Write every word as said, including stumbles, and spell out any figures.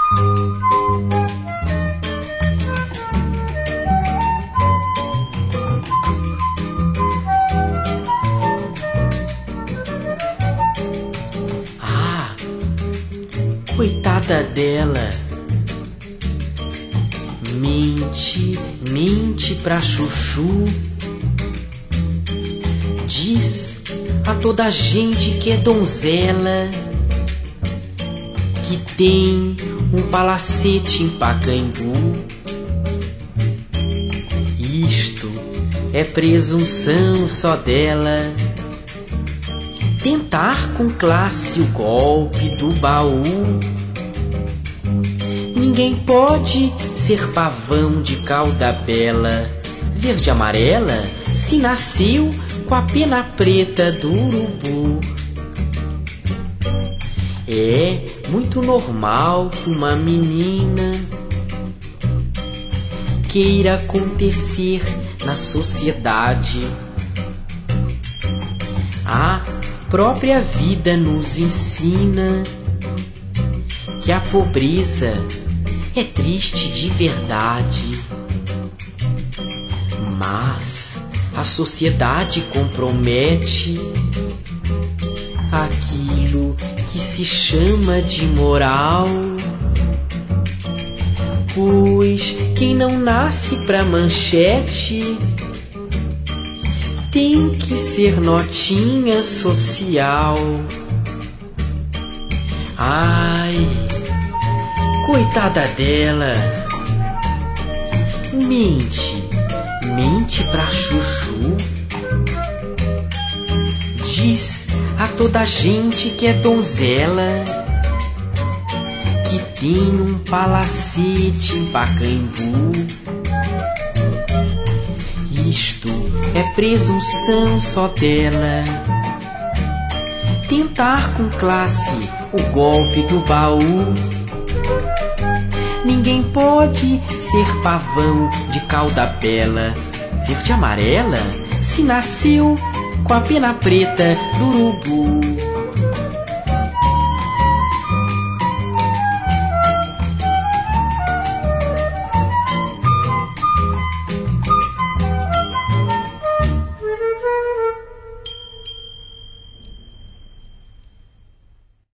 Ah, coitada dela. Mente, mente pra chuchu. Diz a toda a gente que é donzela, que tem um palacete em Pacaembu. Isto é presunção só dela, tentar com classe o golpe do baú. Ninguém pode ser pavão de cauda bela, verde e amarela, se nasceu com a pena preta do urubu. É muito normal que uma menina queira acontecer na sociedade. A própria vida nos ensina que a pobreza é triste de verdade, mas a sociedade compromete aquilo que se chama de moral, pois quem não nasce pra manchete tem que ser notinha social. Ai, coitada dela. Mente, mente pra chuchu. Diz a toda a gente que é donzela, que tem um palacete em Pacaembu. Isto é presunção só dela, tentar com classe o golpe do baú. Ninguém pode ser pavão de cauda bela, verde e amarela, se nasceu com a pena preta do urubu.